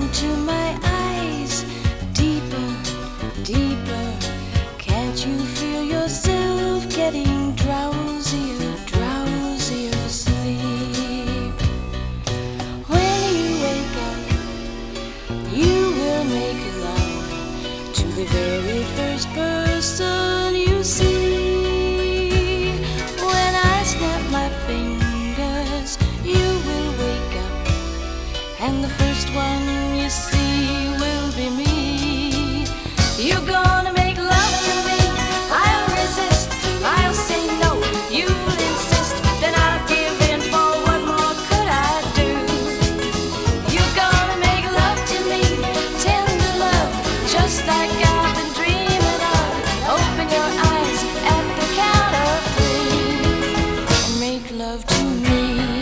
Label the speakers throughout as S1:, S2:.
S1: into my eyes, deeper, deeper. Can't you feel yourself getting drowsier, drowsier asleep? When you wake up, you will make love to the very first person you see. When I snap my fingers, you will wake up, and the first one you see will be me. You're gonna make love to me, I'll resist, I'll say no, you'll insist, then I'll give in, for what more could I do? You're gonna make love to me, tender love, just like I've been dreaming of. Open your eyes at the count of three, and make love to me.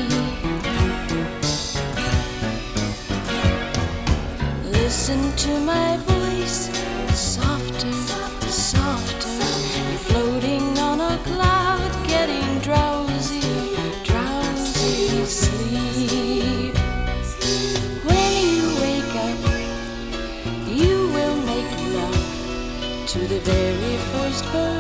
S1: Listen to my voice, softer, softer. You're floating on a cloud, getting drowsy, drowsy sleep. When you wake up, you will make love to the very first person